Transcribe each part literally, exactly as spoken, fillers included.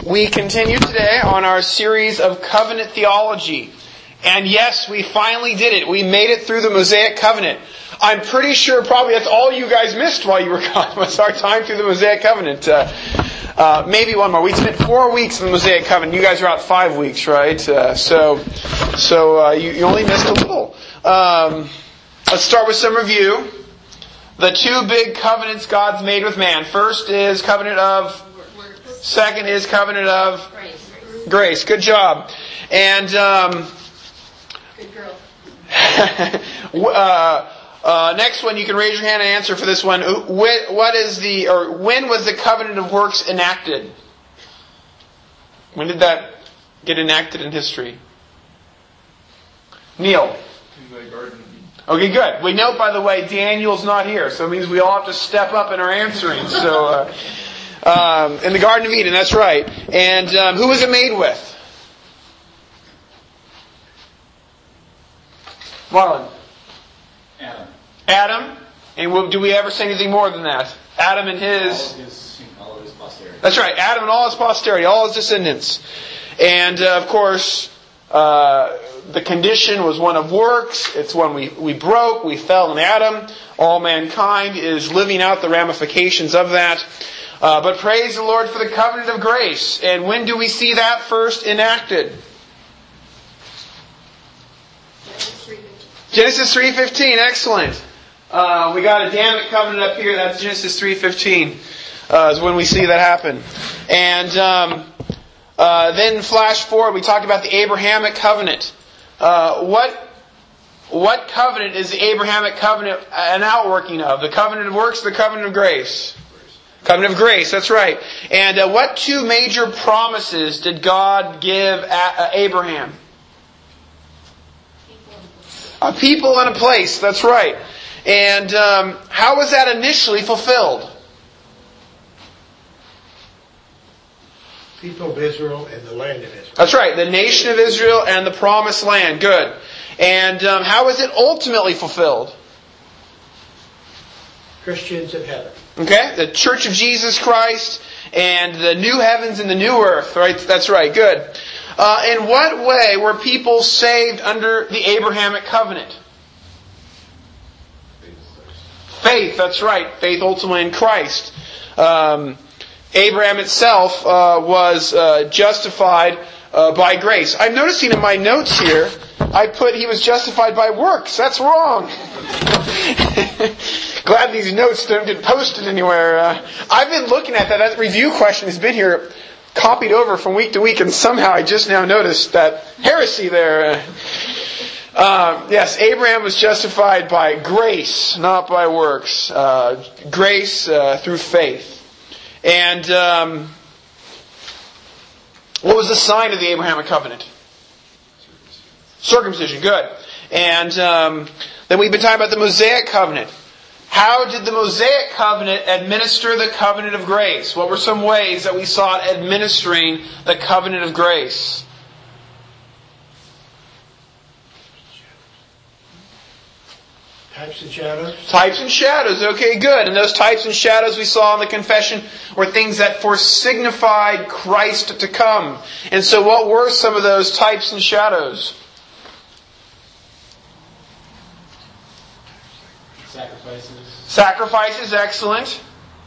We continue today on our series of covenant theology. And yes, we finally did it. We made it through the Mosaic covenant. I'm pretty sure probably that's all you guys missed while you were gone, was our time through the Mosaic covenant. Uh, uh, maybe one more. We spent four weeks in the Mosaic covenant. You guys are out five weeks, right? Uh, so so uh, you, you only missed a little. Um, let's start with some review. The two big covenants God's made with man. First is covenant of... Second is covenant of grace. Grace. Good job. And um, Good girl. uh, uh, next one, you can raise your hand and answer for this one. What is the or when was the covenant of works enacted? When did that get enacted in history? Neil. In the Garden of Eden. Okay, good. We note, by the way, Daniel's not here, so it means we all have to step up in our answering. So. Uh, Um, in the Garden of Eden, that's right. And um, who was it made with? Marlon. Adam. Adam. And will, do we ever say anything more than that? Adam and his... All of his, all of his posterity. That's right. Adam and all his posterity, all his descendants. And, uh, of course, uh, the condition was one of works. It's one we, we broke. We fell in Adam. All mankind is living out the ramifications of that. Uh, but praise the Lord for the covenant of grace. And when do we see that first enacted? Genesis three fifteen. Excellent. Uh, we got a Adamic covenant up here. That's Genesis three fifteen. Uh, is when we see that happen. And um, uh, then flash forward. We talked about the Abrahamic covenant. Uh, what what covenant is the Abrahamic covenant an outworking of? The covenant of works, the covenant of grace? Covenant of grace, that's right. And uh, what two major promises did God give a- uh, Abraham? A people and a place, that's right. And um, how was that initially fulfilled? People of Israel and the land of Israel. That's right, the nation of Israel and the promised land. Good. And um, how was it ultimately fulfilled? Christians in heaven. Okay, the Church of Jesus Christ and the new heavens and the new earth. Right, that's right. Good. Uh, in what way were people saved under the Abrahamic covenant? Faith. That's right. Faith ultimately in Christ. Um, Abraham itself uh, was uh, justified uh, by grace. I'm noticing in my notes here, I put he was justified by works. That's wrong. Glad these notes don't get posted anywhere. Uh, I've been looking at that. That review question has been here, copied over from week to week, and somehow I just now noticed that heresy there. Uh, uh, yes, Abraham was justified by grace, not by works. Uh, grace uh, through faith. And um, what was the sign of the Abrahamic covenant? Circumcision. Good. And um, then we've been talking about the Mosaic covenant. How did the Mosaic covenant administer the covenant of grace? What were some ways that we saw it administering the covenant of grace? Types and shadows. Types and shadows. Okay, good. And those types and shadows we saw in the confession were things that foresignified Christ to come. And so what were some of those types and shadows? Sacrifices. Sacrifices, excellent.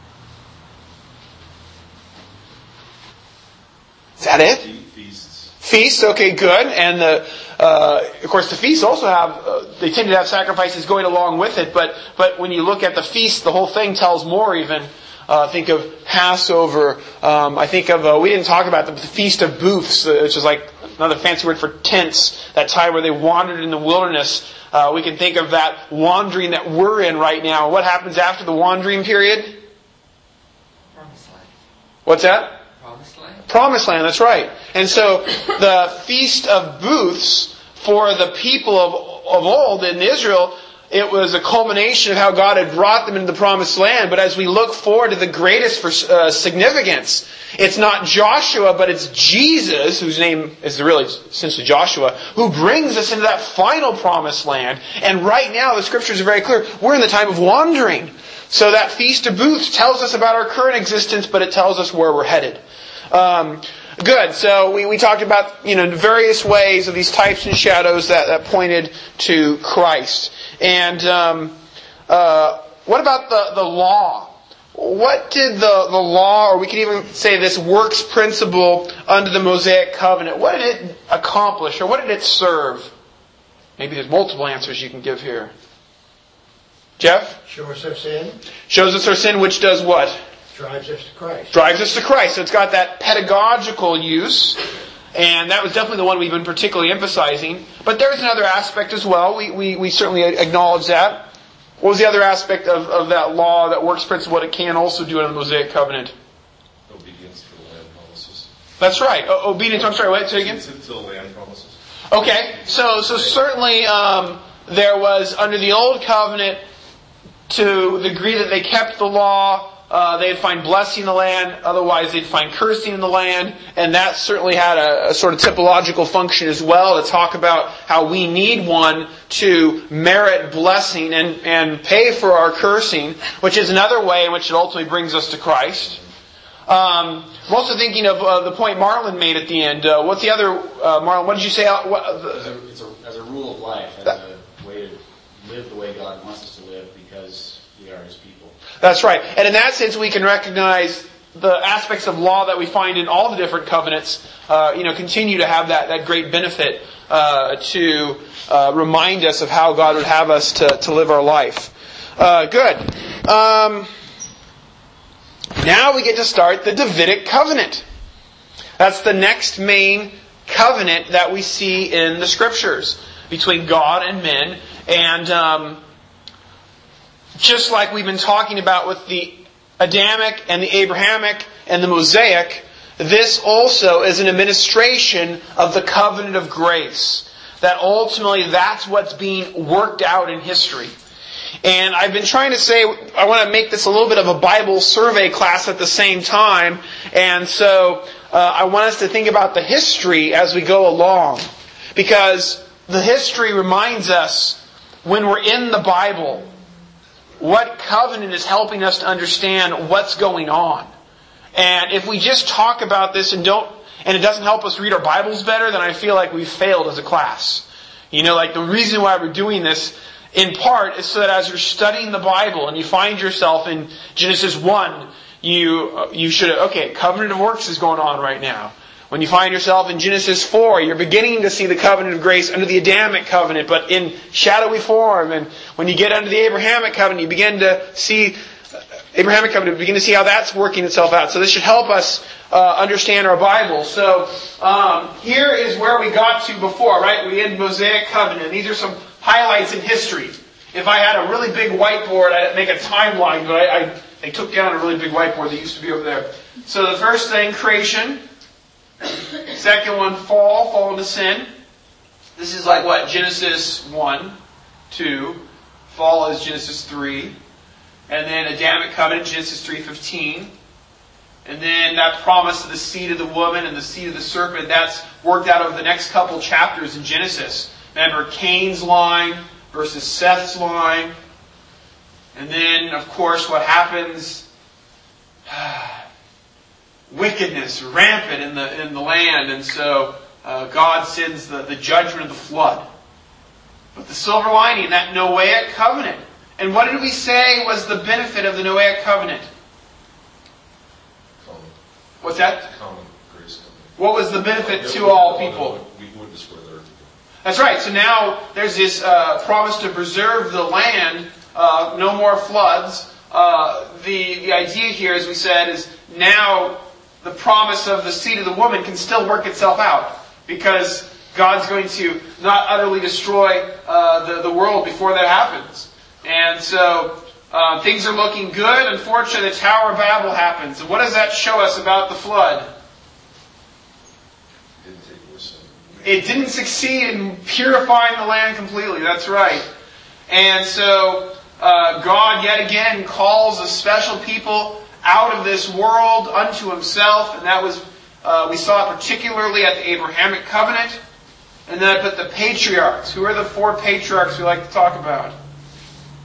Is that it? Feasts. Feasts, okay, good. And the, uh, of course, the feasts also have, uh, they tend to have sacrifices going along with it. But but when you look at the feast, the whole thing tells more even. Uh, think of Passover. Um, I think of, uh, we didn't talk about the, the Feast of Booths, uh, which is like another fancy word for tents. That time where they wandered in the wilderness. Uh, we can think of that wandering that we're in right now. What happens after the wandering period? Promised land. What's that? Promised land. Promised land, that's right. And so the Feast of Booths for the people of, of old in Israel, it was a culmination of how God had brought them into the Promised Land. But as we look forward to the greatest for, uh, significance, it's not Joshua, but it's Jesus, whose name is really essentially Joshua, who brings us into that final Promised Land. And right now, the Scriptures are very clear. We're in the time of wandering. So that Feast of Booths tells us about our current existence, but it tells us where we're headed. Um, good. So we, we talked about, you know, various ways of these types and shadows that, that pointed to Christ. And um, uh, what about the, the law? What did the, the law, or we could even say this works principle under the Mosaic covenant, what did it accomplish, or what did it serve? Maybe there's multiple answers you can give here. Jeff? Show us our sin. Shows us our sin, which does what? Drives us to Christ. Drives us to Christ. So it's got that pedagogical use. And that was definitely the one we've been particularly emphasizing. But there's another aspect as well. We, we, we certainly acknowledge that. What was the other aspect of, of that law, that works principle, what it can also do under the Mosaic covenant? Obedience to the land promises. That's right. O- obedience, I'm sorry, wait, say again? To the land promises. Okay, so so certainly um, there was, under the Old Covenant, to the degree that they kept the law, uh, they'd find blessing in the land, otherwise they'd find cursing in the land, and that certainly had a, a sort of typological function as well, to talk about how we need one to merit blessing and, and pay for our cursing, which is another way in which it ultimately brings us to Christ. Um, I'm also thinking of uh, the point Marlon made at the end. Uh, what's the other, uh, Marlon, what did you say? Uh, what, uh, As a, it's a, as a rule of life, as a way to live the way God wants us to live, because we are His people. That's right. And in that sense, we can recognize the aspects of law that we find in all the different covenants, uh, you know, continue to have that, that great benefit uh, to uh, remind us of how God would have us to, to live our life. Uh, good. Um, now we get to start the Davidic covenant. That's the next main covenant that we see in the Scriptures between God and men. And um, just like we've been talking about with the Adamic and the Abrahamic and the Mosaic, this also is an administration of the covenant of grace. That ultimately that's what's being worked out in history. And I've been trying to say, I want to make this a little bit of a Bible survey class at the same time. And so uh, I want us to think about the history as we go along. Because the history reminds us, when we're in the Bible, what covenant is helping us to understand what's going on. And if we just talk about this and don't, and it doesn't help us read our Bibles better, then I feel like we've failed as a class. You know, like the reason why we're doing this, in part, is so that as you're studying the Bible and you find yourself in Genesis one, you you should, okay, covenant of works is going on right now. When you find yourself in Genesis four, you're beginning to see the covenant of grace under the Adamic covenant, but in shadowy form. And when you get under the Abrahamic covenant, you begin to see Abrahamic covenant, begin to see how that's working itself out. So this should help us uh, understand our Bible. So um, here is where we got to before, right? We had Mosaic covenant. These are some highlights in history. If I had a really big whiteboard, I'd make a timeline, but I, I they took down a really big whiteboard that used to be over there. So the first thing, creation. Second one, fall, fall into sin. This is like what? Genesis one, two. Fall is Genesis three. And then Adamic covenant, Genesis three fifteen. And then that promise of the seed of the woman and the seed of the serpent, that's worked out over the next couple chapters in Genesis. Remember Cain's line versus Seth's line. And then, of course, what happens? Wickedness rampant in the in the land, and so uh, God sends the, the judgment of the flood. But the silver lining, that Noahic covenant. And what did we say was the benefit of the Noahic covenant? Common. What's that? Common grace covenant. What was the benefit Yeah, to we- all we- people? We wouldn't destroy the earth. That's right. So now there's this uh, promise to preserve the land, uh, no more floods. Uh, the the idea here, as we said, is now the promise of the seed of the woman can still work itself out, because God's going to not utterly destroy uh, the, the world before that happens. And so uh, things are looking good. Unfortunately, the Tower of Babel happens. And what does that show us about the flood? Didn't take away sin. It didn't succeed in purifying the land completely. That's right. And so uh, God yet again calls a special people out of this world unto Himself, and that was uh, we saw it particularly at the Abrahamic covenant. And then I put the patriarchs. Who are the four patriarchs we like to talk about?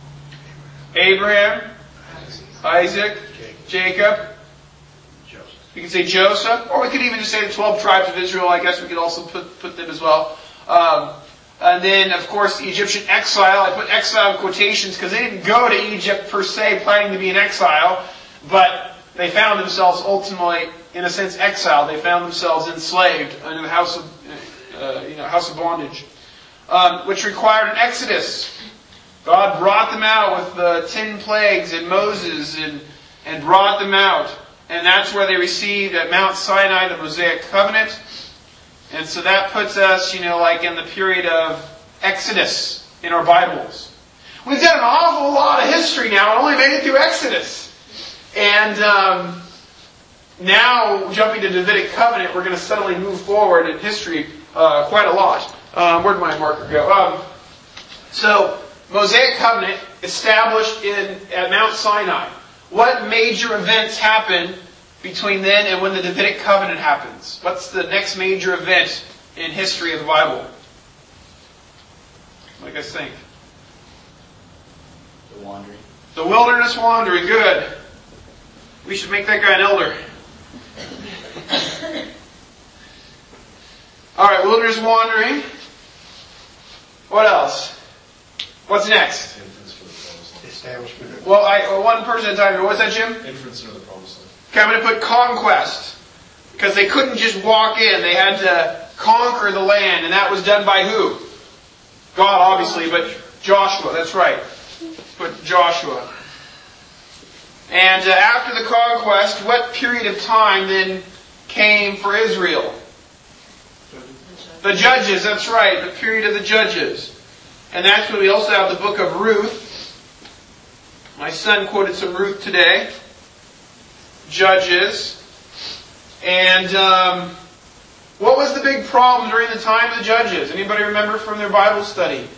Abraham, Isaac, Jacob, We could say Joseph, or we could even just say the twelve tribes of Israel. I guess we could also put, put them as well. Um, and then, of course, the Egyptian exile. I put exile in quotations because they didn't go to Egypt per se planning to be in exile, but they found themselves ultimately, in a sense, exiled. They found themselves enslaved under the house of, uh, you know, house of bondage, um, which required an exodus. God brought them out with the ten plagues and Moses and, and brought them out. And that's where they received at Mount Sinai the Mosaic covenant. And so that puts us, you know, like in the period of Exodus in our Bibles. We've done an awful lot of history now and only made it through Exodus. And um, now, jumping to Davidic covenant, we're going to suddenly move forward in history uh, quite a lot. Um, where'd my marker go? Um, so, Mosaic covenant established in at Mount Sinai. What major events happen between then and when the Davidic covenant happens? What's the next major event in history of the Bible? What do you guys think? The wandering. The wilderness wandering. Good. We should make that guy an elder. Alright, wilderness wandering. What else? What's next? Entrance for the promised land. Establishment of Well, I, one person at a time. What's that, Jim? Entrance into the promised land. Okay, I'm going to put conquest. Because they couldn't just walk in. They had to conquer the land. And that was done by who? God, obviously, but Joshua. That's right. Put Joshua. And uh, after the conquest, what period of time then came for Israel? The Judges, that's right. The period of the Judges. And that's when we also have the book of Ruth. My son quoted some Ruth today. Judges. And um, what was the big problem during the time of the Judges? Anybody remember from their Bible study?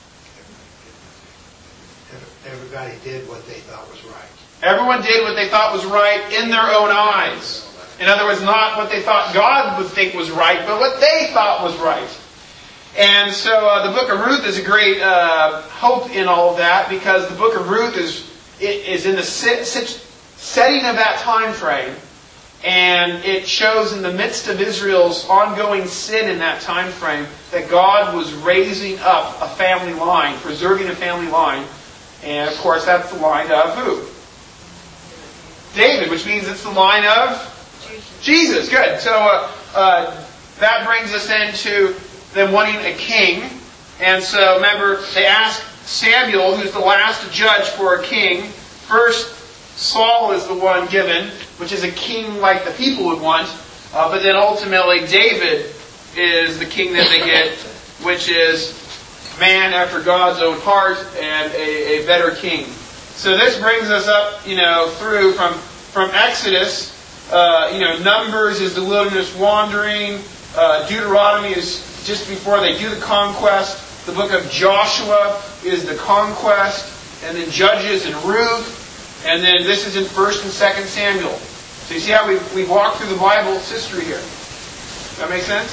everybody did what they thought was right. Everyone did what they thought was right in their own eyes. In other words, not what they thought God would think was right, but what they thought was right. And so uh, the book of Ruth is a great uh, hope in all of that, because the book of Ruth is is in the sit, sit, setting of that time frame, and it shows in the midst of Israel's ongoing sin in that time frame that God was raising up a family line, preserving a family line, and of course that's the line of who? David, which means it's the line of Jesus. Good. So uh, uh, that brings us into them wanting a king. And so remember, they asked Samuel, who's the last judge for a king. First, Saul is the one given, which is a king like the people would want. Uh, but then ultimately, David is the king that they get, which is man after God's own heart and a, a better king. So this brings us up, you know, through from, from Exodus. Uh, you know, Numbers is the wilderness wandering. Uh, Deuteronomy is just before they do the conquest. The book of Joshua is the conquest. And then Judges and Ruth. And then this is in First and Second Samuel. So you see how we've, we've walked through the Bible's history here. Does that make sense?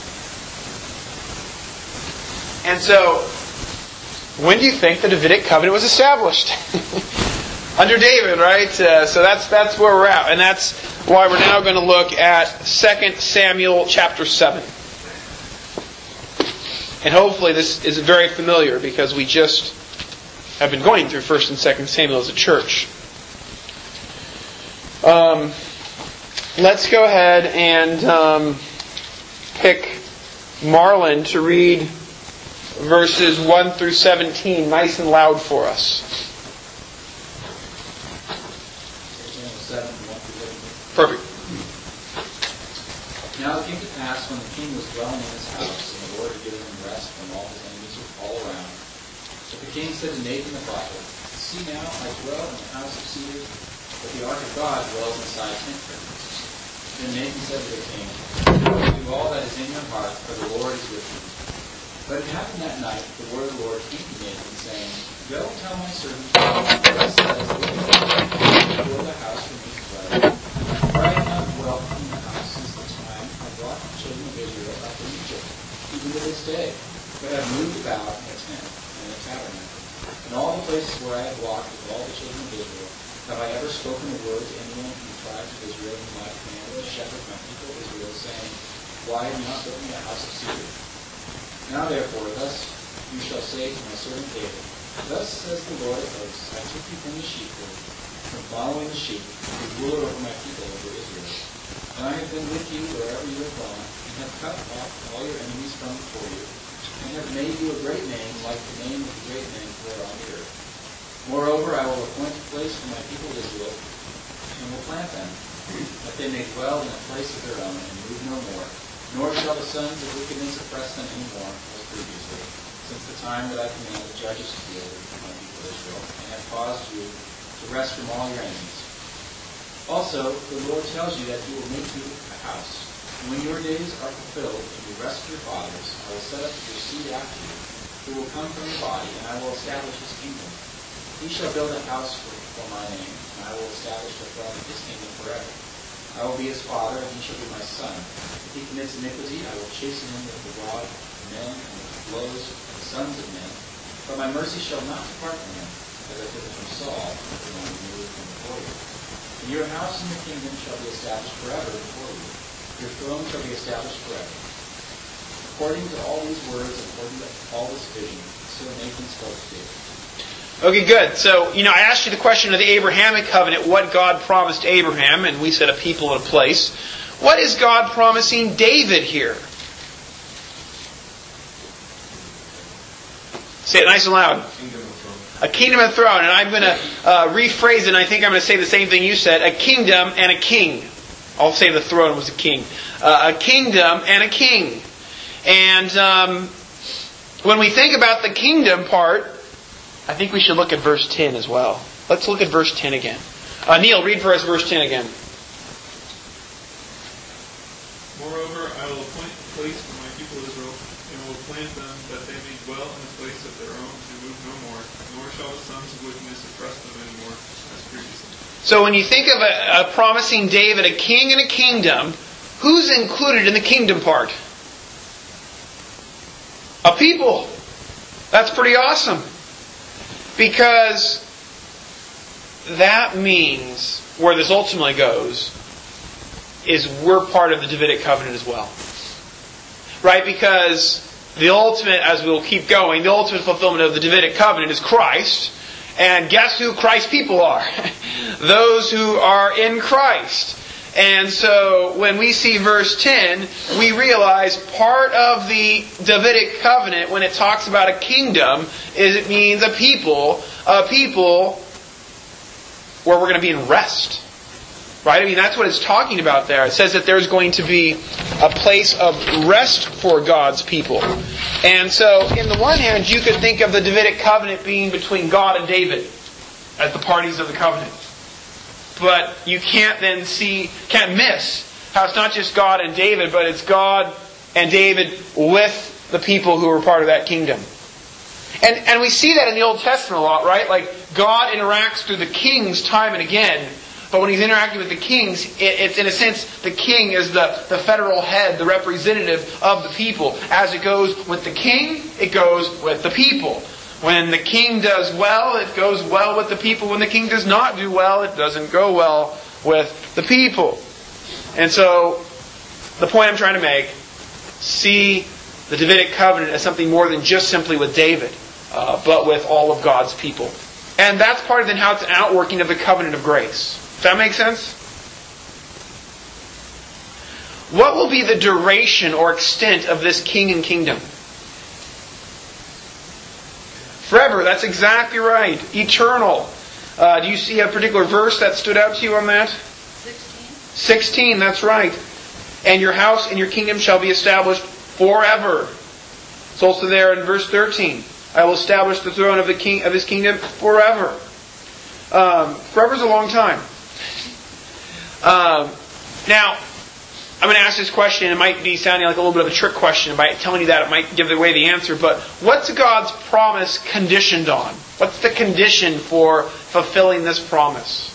And so, when do you think the Davidic covenant was established? Under David, right? Uh, so that's that's where we're at. And that's why we're now going to look at Second Samuel chapter seven. And hopefully this is very familiar, because we just have been going through First and Second Samuel as a church. Um, let's go ahead and um, pick Marlon to read verses one through seventeen nice and loud for us. Perfect. Now it came to pass, when the king was dwelling in his house, and the Lord had given him rest from all his enemies all around, that the king said to Nathan the prophet, See now, I dwell in the house of cedar, but the ark of God dwells inside tent curtains. Then Nathan said to the king, Do all that is in your heart, for the Lord is with you. But it happened that night, the word of the Lord came to Nathan, saying, Go tell my servant, thus says the Lord, build a house for me to dwell in. For I have not dwelt in the house since the time I brought the children of Israel up from Egypt, even to this day, but I have moved about in a tent and a tabernacle. In all the places where I have walked with all the children of Israel, have I ever spoken a word to anyone from the tribes of Israel whom I commanded to shepherd my people Israel, saying, Why have you not built me a house of cedar? Now therefore, thus you shall say to my servant David, Thus says the Lord of hosts, I took you from the sheepfold, from following the sheep, to be ruler over my people, over Israel. And I have been with you wherever you have gone, and have cut off all your enemies from before you, and have made you a great name, like the name of the great men who are on the earth. Moreover, I will appoint a place for my people Israel, and will plant them, that they may dwell in a place of their own, and move no more. Nor shall the sons of wickedness oppress them any more, as previously, since the time that I commanded judges to deal with my people Israel, and have caused you to rest from all your enemies. Also, the Lord tells you that he will make you a house. And when your days are fulfilled, and you rest your fathers, I will set up your seed after you, who will come from your body, and I will establish his kingdom. He shall build a house for, for my name, and I will establish the throne of his kingdom forever. I will be his father, and he shall be my son. If he commits iniquity, I will chasten him with the rod of men and with the blows of the sons of men. But my mercy shall not depart from him, as I took it from Saul, whom I removed from before you. And your house and your kingdom shall be established forever before you. Your throne shall be established forever. According to all these words, according to all this vision, so Nathan spoke to David. Okay, good. So, you know, I asked you the question of the Abrahamic covenant, what God promised Abraham, and we said a people and a place. What is God promising David here? Say it nice and loud. Kingdom and throne. A kingdom and throne. And I'm going to uh, rephrase it, and I think I'm going to say the same thing you said. A kingdom and a king. I'll say the throne was a king. Uh, a kingdom and a king. And um, when we think about the kingdom part, I think we should look at verse ten as well. Let's look at verse ten again. Uh, Neil, read for us verse ten again. Moreover, I will appoint a place for my people Israel, and will plant them, that they may dwell in a place of their own, and move no more, nor shall the sons of wickedness oppress them any more, as previously. So when you think of a, a promising David a king and a kingdom, who's included in the kingdom part? A people. That's pretty awesome. Because that means where this ultimately goes is we're part of the Davidic covenant as well. Right? Because the ultimate, as we'll keep going, the ultimate fulfillment of the Davidic covenant is Christ. And guess who Christ's people are? Those who are in Christ. And so when we see verse ten, we realize part of the Davidic covenant, when it talks about a kingdom, is it means a people, a people where we're going to be in rest. Right? I mean, that's what it's talking about there. It says that there's going to be a place of rest for God's people. And so, in the one hand, you could think of the Davidic covenant being between God and David as the parties of the covenant. But you can't then see, can't miss how it's not just God and David, but it's God and David with the people who are part of that kingdom. And and we see that in the Old Testament a lot, right? Like God interacts through the kings time and again. But when He's interacting with the kings, it, it's in a sense the king is the, the federal head, the representative of the people. As it goes with the king, it goes with the people. When the king does well, it goes well with the people. When the king does not do well, it doesn't go well with the people. And so, the point I'm trying to make, see the Davidic covenant as something more than just simply with David, uh, but with all of God's people. And that's part of then how it's an outworking of the covenant of grace. Does that make sense? What will be the duration or extent of this king and kingdom? Forever, that's exactly right. Eternal. Uh, do you see a particular verse that stood out to you on that? Sixteen. Sixteen, that's right. And your house and your kingdom shall be established forever. It's also there in verse thirteen. I will establish the throne of the king of his kingdom forever. Um, forever is a long time. Um, now, I'm going to ask this question. It might be sounding like a little bit of a trick question. By telling you that, it might give away the answer. But what's God's promise conditioned on? What's the condition for fulfilling this promise?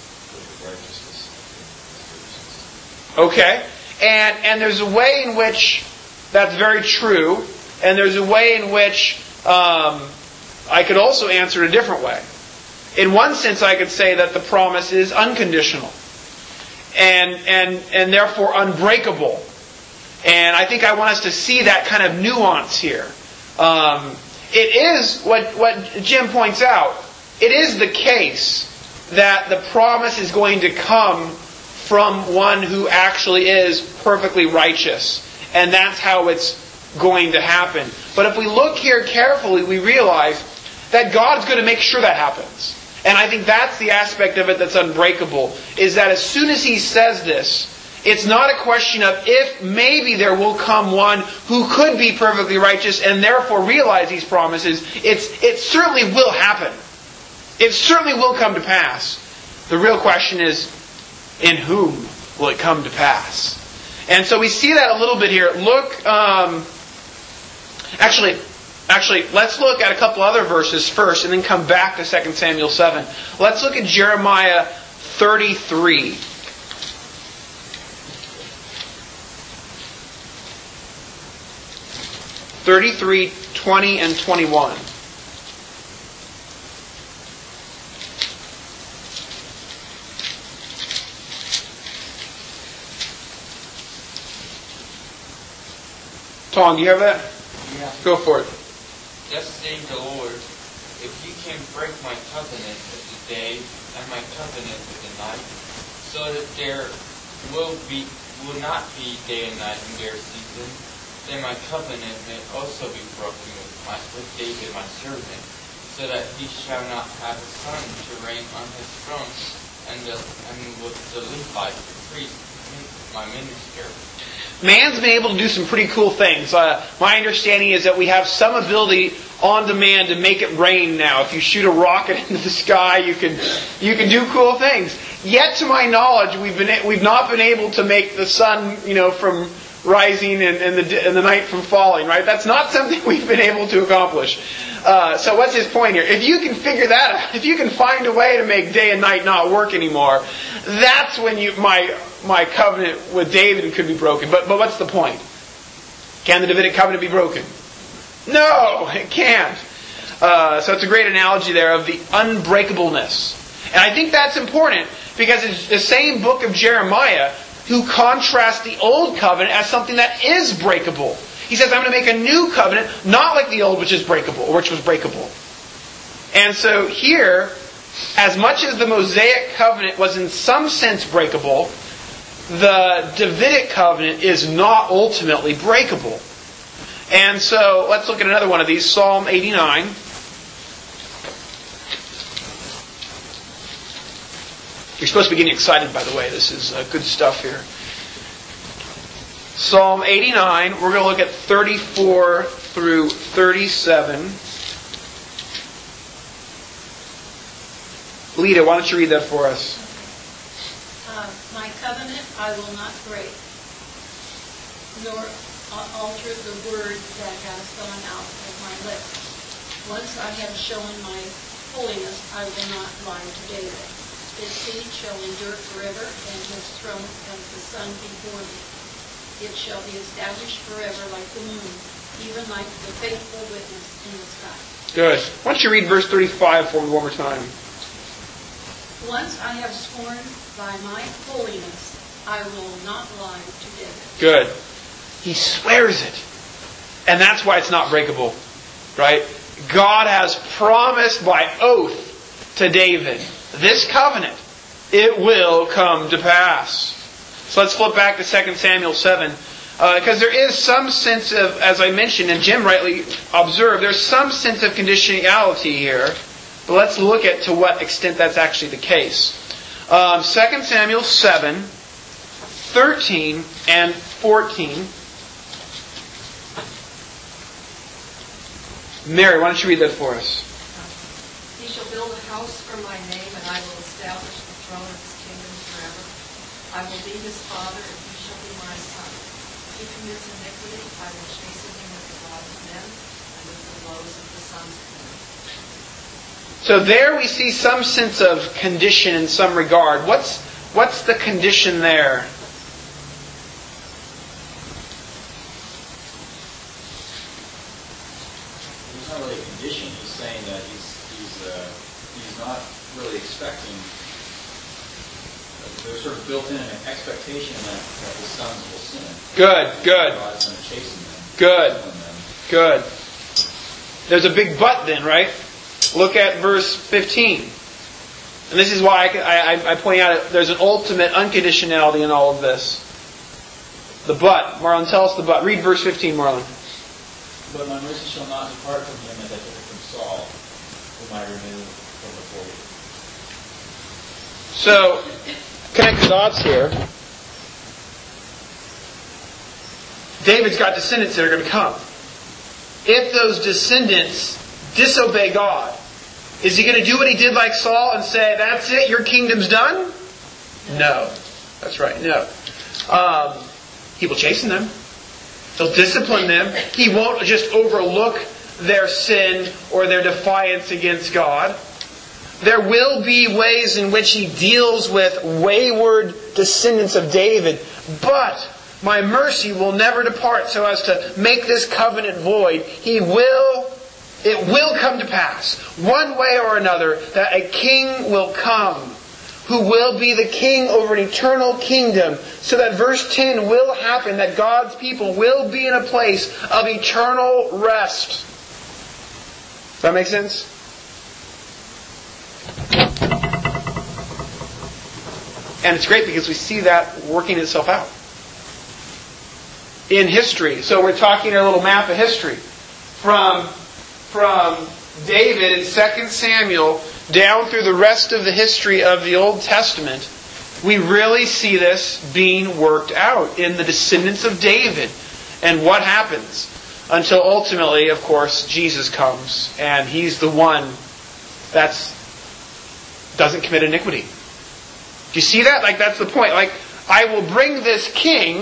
Okay. And and there's a way in which that's very true. And there's a way in which um, I could also answer it a different way. In one sense, I could say that the promise is unconditional. and and and therefore unbreakable. And I think I want us to see that kind of nuance here. Um, it is what what Jim points out. It is the case that the promise is going to come from one who actually is perfectly righteous, and that's how it's going to happen. But if we look here carefully, we realize that God's going to make sure that happens. And I think that's the aspect of it that's unbreakable, is that as soon as He says this, it's not a question of if maybe there will come one who could be perfectly righteous and therefore realize these promises. It's, it certainly will happen. It certainly will come to pass. The real question is, in whom will it come to pass? And so we see that a little bit here. Look, um, actually, actually, let's look at a couple other verses first and then come back to Second Samuel seven. Let's look at Jeremiah thirty-three. thirty-three, twenty, and twenty-one. Tom, do you have that? Yeah. Go for it. Thus saith the Lord, if you can break my covenant with the day and my covenant with the night, so that there will be will not be day and night in their season, then my covenant may also be broken with my with David my servant, so that he shall not have a son to reign on his throne, and the and with the Levite the priest my minister. Man's been able to do some pretty cool things. Uh, my understanding is that we have some ability on demand to make it rain now. If you shoot a rocket into the sky, you can you can do cool things. Yet, to my knowledge, we've been we've not been able to make the sun, you know, from rising and, and the and the night from falling. Right? That's not something we've been able to accomplish. Uh, so, what's his point here? If you can figure that out, if you can find a way to make day and night not work anymore, that's when you my my covenant with David could be broken. But but what's the point? Can the Davidic covenant be broken? No, it can't. Uh, so it's a great analogy there of the unbreakableness. And I think that's important because it's the same book of Jeremiah who contrasts the old covenant as something that is breakable. He says, I'm going to make a new covenant, not like the old which is breakable, or which was breakable. And so here, as much as the Mosaic covenant was in some sense breakable, the Davidic covenant is not ultimately breakable. And so, let's look at another one of these, Psalm eighty-nine. You're supposed to be getting excited, by the way. This is uh, good stuff here. Psalm eighty-nine, we're going to look at thirty-four through thirty-seven. Lita, why don't you read that for us? Uh, my covenant I will not break, nor alter the word that has gone out of my lips. Once I have shown my holiness, I will not lie to David. His seed shall endure forever, and his throne as the sun before me. It shall be established forever like the moon, even like the faithful witness in the sky. Good. Why don't you read verse thirty-five for me one more time? Once I have sworn by my holiness, I will not lie to David. Good. He swears it. And that's why it's not breakable. Right? God has promised by oath to David, this covenant, it will come to pass. So let's flip back to Second Samuel seven. Because uh, there is some sense of, as I mentioned, and Jim rightly observed, there's some sense of conditionality here. But let's look at to what extent that's actually the case. Um, Second Samuel seven, thirteen and fourteen. Mary, why don't you read that for us? He shall build a house for my name, and I will establish the throne of his kingdom forever. I will be his father, and he shall be my son. If he commits iniquity, I will chasten him with the rod of men, and with the blows of the sons of men. So there we see some sense of condition in some regard. What's what's the condition there? It's not really a condition. He's saying that he's he's uh, he's not really expecting there's sort of built in an expectation that, that the sons will sin. Good, good. God's going to chasten them. Good. discipline them. Good. There's a big but then, right? Look at verse fifteen. And this is why I, I, I point out there's an ultimate unconditionality in all of this. The but. Marlon, tell us the but. Read verse fifteen, Marlon. But my mercy shall not depart from him as I took it from Saul, whom I removed from before you. So, connect the dots here. David's got descendants that are going to come. If those descendants disobey God, is he going to do what he did like Saul and say, that's it, your kingdom's done? No. That's right, no. Um, he will chasten them. He'll discipline them. He won't just overlook their sin or their defiance against God. There will be ways in which he deals with wayward descendants of David, but my mercy will never depart so as to make this covenant void. He will, it will come to pass, one way or another, that a king will come who will be the king over an eternal kingdom, so that verse ten will happen, that God's people will be in a place of eternal rest. Does that make sense? And it's great because we see that working itself out in history. So we're talking a little map of history. From, from David in Second Samuel down through the rest of the history of the Old Testament, we really see this being worked out in the descendants of David. And what happens? Until ultimately, of course, Jesus comes. And He's the one that doesn't commit iniquity. Do you see that? Like, that's the point. Like, I will bring this king,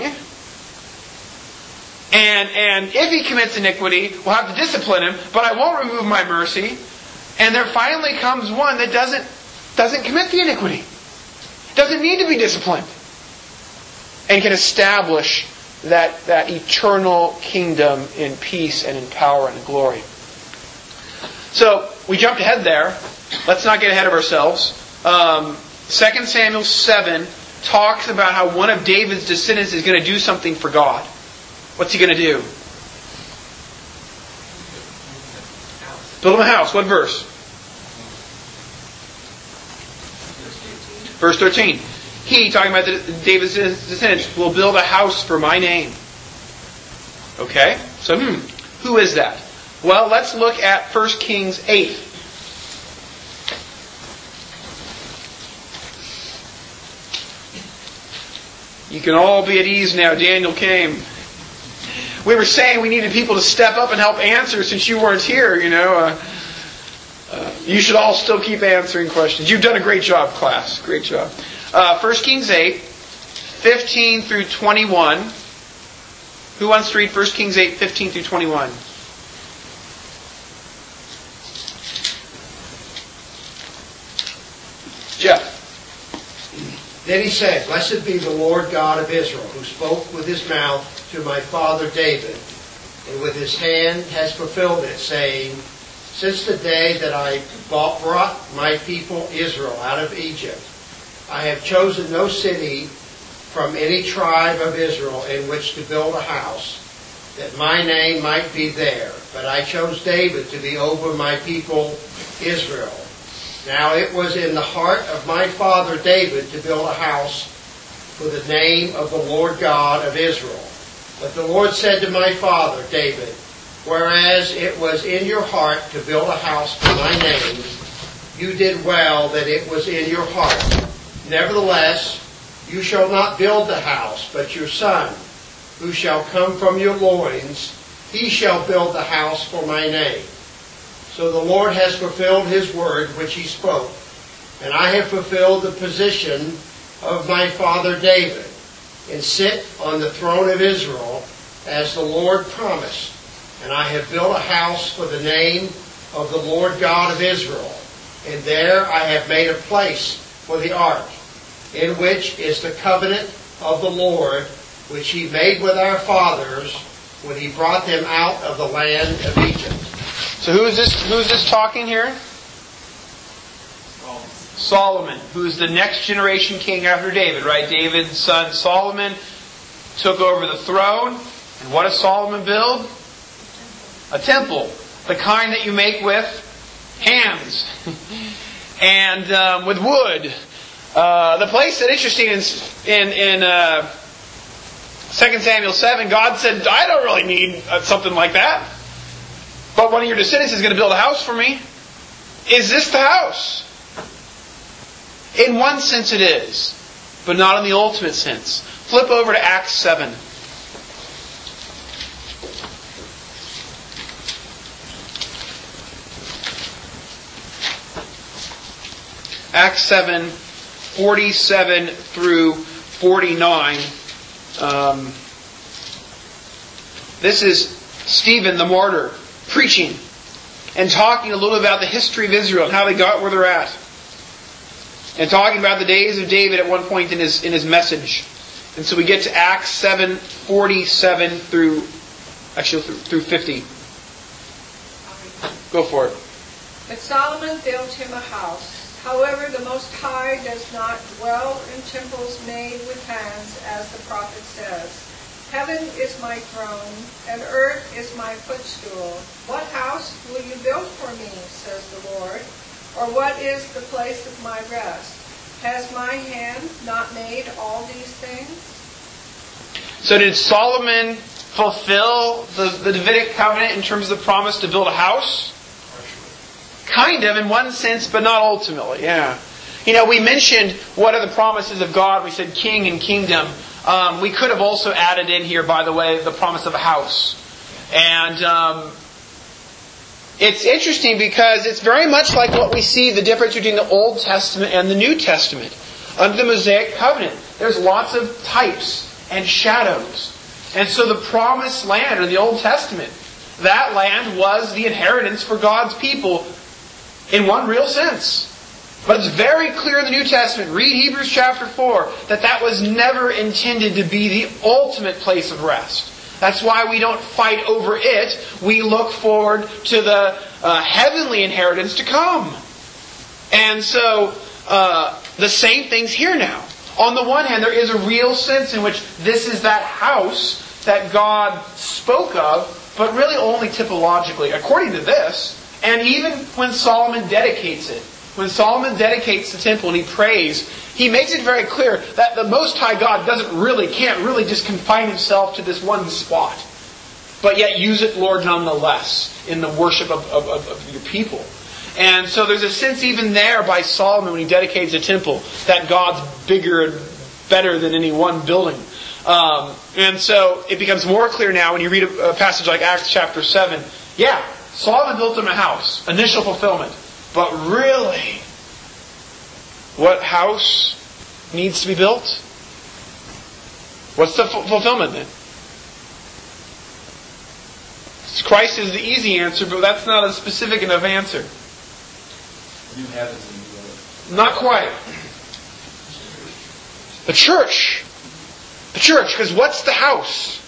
and and if he commits iniquity, we'll have to discipline him, but I won't remove my mercy. And there finally comes one that doesn't doesn't commit the iniquity. Doesn't need to be disciplined. And can establish that, that eternal kingdom in peace and in power and glory. So, we jumped ahead there. Let's not get ahead of ourselves. Um, Second Samuel seven talks about how one of David's descendants is going to do something for God. What's he going to do? Build him a house. What verse? Verse thirteen. He, talking about the, David's descendants, will build a house for my name. Okay? So, hmm, who is that? Well, let's look at First Kings eight. You can all be at ease now. Daniel came. We were saying we needed people to step up and help answer since you weren't here, you know. Uh, uh, you should all still keep answering questions. You've done a great job, class. Great job. Uh, First Kings eight, fifteen through twenty-one. Who wants to read First Kings eight, fifteen through twenty-one? Jeff. Then he said, Blessed be the Lord God of Israel, who spoke with his mouth to my father David, and with his hand has fulfilled it, saying, Since the day that I brought my people Israel out of Egypt, I have chosen no city from any tribe of Israel in which to build a house, that my name might be there. But I chose David to be over my people Israel. Now it was in the heart of my father David to build a house for the name of the Lord God of Israel. But the Lord said to my father David, Whereas it was in your heart to build a house for my name, you did well that it was in your heart. Nevertheless, you shall not build the house, but your son, who shall come from your loins, he shall build the house for my name. So the Lord has fulfilled his word which he spoke, and I have fulfilled the position of my father David, and sit on the throne of Israel, as the Lord promised. And I have built a house for the name of the Lord God of Israel, and there I have made a place for the ark, in which is the covenant of the Lord, which he made with our fathers when he brought them out of the land of Egypt. So who is this? Who is this talking here? Solomon, who's the next generation king after David, right? David's son Solomon took over the throne. And what does Solomon build? A temple. The kind that you make with hands. and um, with wood. Uh, the place that interesting in, in, in uh, Second Samuel seven, God said, I don't really need something like that. But one of your descendants is going to build a house for me. Is this the house? In one sense it is, but not in the ultimate sense. Flip over to Acts seven. Acts seven, forty-seven through forty-nine. Um, this is Stephen the martyr preaching and talking a little about the history of Israel and how they got where they're at. And talking about the days of David at one point in his in his message. And so we get to Acts seven, forty-seven through, actually through, through fifty. Go for it. But Solomon built him a house. However, the Most High does not dwell in temples made with hands, as the prophet says. Heaven is my throne, and earth is my footstool. What house will you build for me, says the Lord? Or what is the place of my rest? Has my hand not made all these things? So did Solomon fulfill the, the Davidic covenant in terms of the promise to build a house? Kind of, in one sense, but not ultimately, yeah. You know, we mentioned what are the promises of God. We said king and kingdom. Um, we could have also added in here, by the way, the promise of a house. And um, it's interesting because it's very much like what we see, the difference between the Old Testament and the New Testament. Under the Mosaic covenant, there's lots of types and shadows. And so the promised land in the Old Testament, that land was the inheritance for God's people in one real sense. But it's very clear in the New Testament, read Hebrews chapter four, that that was never intended to be the ultimate place of rest. That's why we don't fight over it. We look forward to the uh, heavenly inheritance to come. And so, uh, the same thing's here now. On the one hand, there is a real sense in which this is that house that God spoke of, but really only typologically, according to this. And even when Solomon dedicates it, when Solomon dedicates the temple and he prays, he makes it very clear that the Most High God doesn't really, can't really just confine himself to this one spot. But yet use it, Lord, nonetheless, in the worship of, of, of your people. And so there's a sense even there by Solomon when he dedicates the temple that God's bigger and better than any one building. Um, and so it becomes more clear now when you read a, a passage like Acts chapter seven. Yeah, Solomon built him a house. Initial fulfillment. But really, what house needs to be built? What's the f- fulfillment then? Christ is the easy answer, but that's not a specific enough answer. New heavens and new earth. Not quite. The church. The church, because what's the house?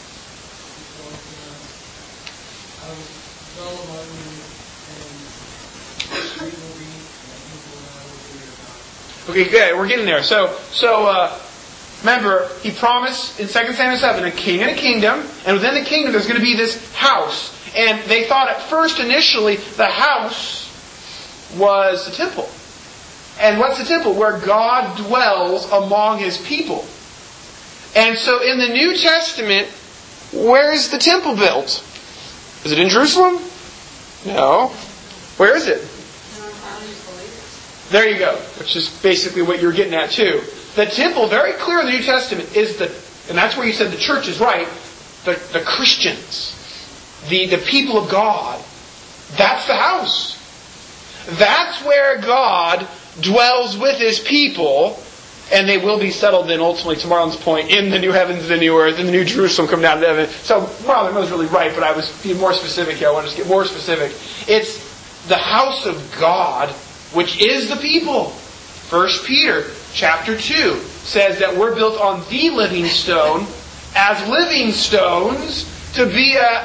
Okay, good. We're getting there. So, so uh, remember, he promised in Second Samuel seven a king and a kingdom, and within the kingdom there's going to be this house. And they thought at first, initially, the house was the temple. And what's the temple? Where God dwells among His people. And so in the New Testament, where is the temple built? Is it in Jerusalem? No. Where is it? There you go. Which is basically what you're getting at too. The temple, very clear in the New Testament, is the, and that's where you said the church is right, the, the Christians. The, the people of God. That's the house. That's where God dwells with His people, and they will be settled then ultimately, to Marlon's point, in the new heavens and the new earth, in the new Jerusalem coming down to heaven. So Marlon was really right, but I was being more specific here. I wanted to get more specific. It's the house of God, which is the people. First Peter chapter two says that we're built on the living stone as living stones to be a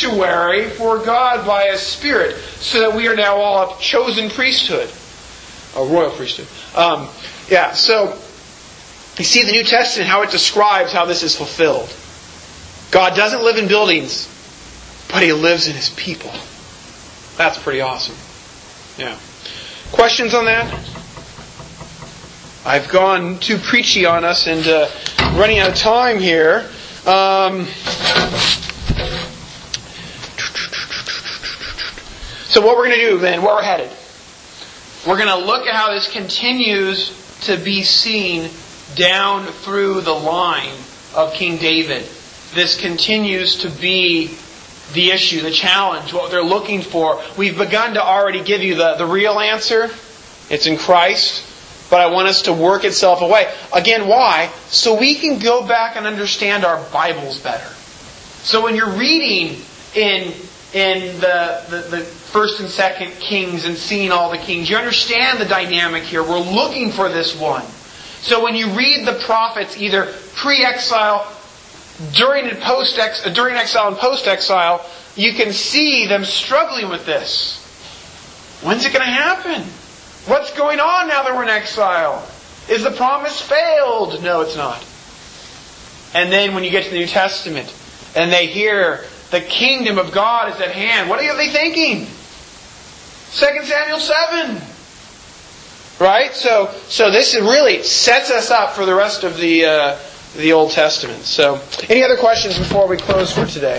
sanctuary for God by His Spirit, so that we are now all a chosen priesthood. a royal priesthood. Um, yeah, so you see the New Testament, how it describes how this is fulfilled. God doesn't live in buildings, but He lives in His people. That's pretty awesome. Yeah. Questions on that? I've gone too preachy on us and uh, running out of time here. Um, so what we're going to do then, where we're headed, we're going to look at how this continues to be seen down through the line of King David. This continues to be the issue, the challenge, what they're looking for. We've begun to already give you the, the real answer. It's in Christ. But I want us to work itself away. Again, why? So we can go back and understand our Bibles better. So when you're reading in, in the, the, the first and second Kings and seeing all the kings, you understand the dynamic here. We're looking for this one. So when you read the prophets, either pre-exile, during and post during exile and post-exile, you can see them struggling with this. When's it going to happen? What's going on now that we're in exile? Is the promise failed? No, it's not. And then when you get to the New Testament and they hear the kingdom of God is at hand, what are they thinking? Second Samuel seven. Right? So, so this really sets us up for the rest of the uh, the Old Testament. So, any other questions before we close for today?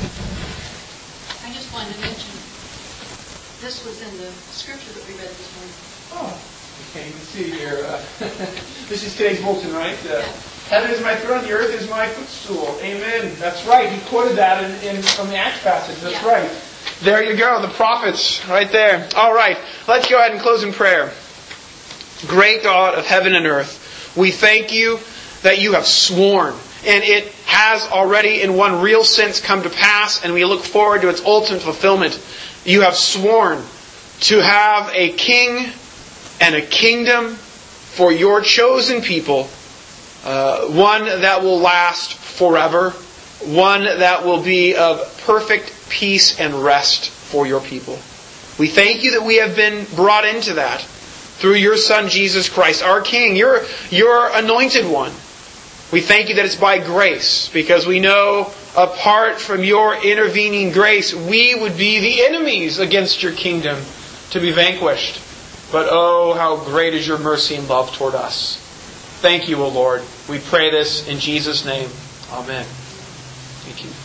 I just wanted to mention, this was in the scripture that we read this morning. Oh, you can't even see here. Uh, this is today's bulletin, right? Uh, Heaven is my throne, the earth is my footstool. Amen. That's right. He quoted that in, in from the Acts passage. That's yeah. right. There you go. The prophets, right there. All right. Let's go ahead and close in prayer. Great God of heaven and earth, we thank You that You have sworn, and it has already in one real sense come to pass, and we look forward to its ultimate fulfillment. You have sworn to have a king and a kingdom for Your chosen people, uh, one that will last forever, one that will be of perfect peace and rest for Your people. We thank You that we have been brought into that through Your Son, Jesus Christ, our King, Your, your anointed one. We thank You that it's by grace, because we know apart from Your intervening grace, we would be the enemies against Your kingdom to be vanquished. But oh, how great is Your mercy and love toward us. Thank You, O Lord. We pray this in Jesus' name. Amen. Thank You.